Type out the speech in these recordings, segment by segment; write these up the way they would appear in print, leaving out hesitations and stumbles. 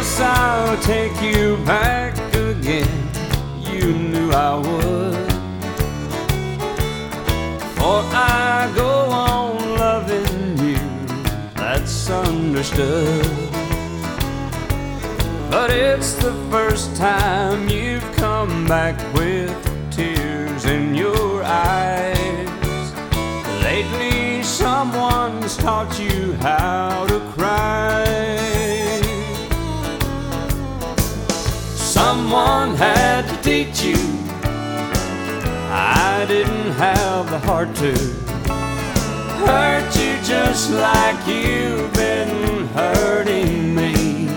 Yes, I'll take you back again. You knew I would. For I go on loving you, that's understood. But it's the first time you've come back with tears in your eyes. Lately someone's taught you how to cry. Someone had to teach you. I didn't have the heart to hurt you just like you've been hurting me.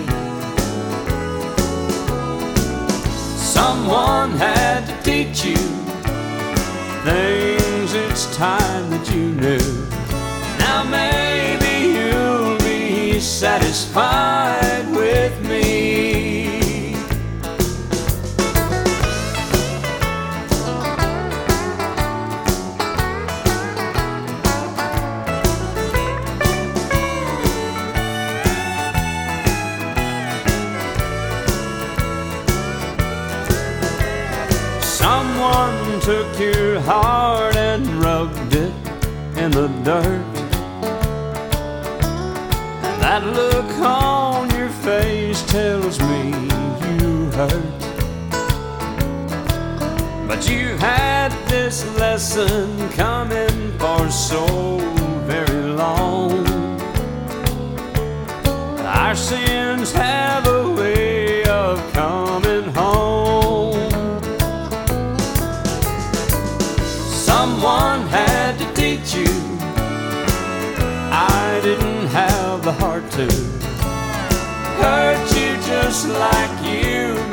Someone had to teach you things it's time that you knew. Now maybe you'll be satisfied with me. Someone took your heart and rubbed it in the dirt. And that look on your face tells me you hurt. But you had this lesson coming for so very long. Our sins have a way of coming home. Someone had to teach you. I didn't have the heart to hurt you just like you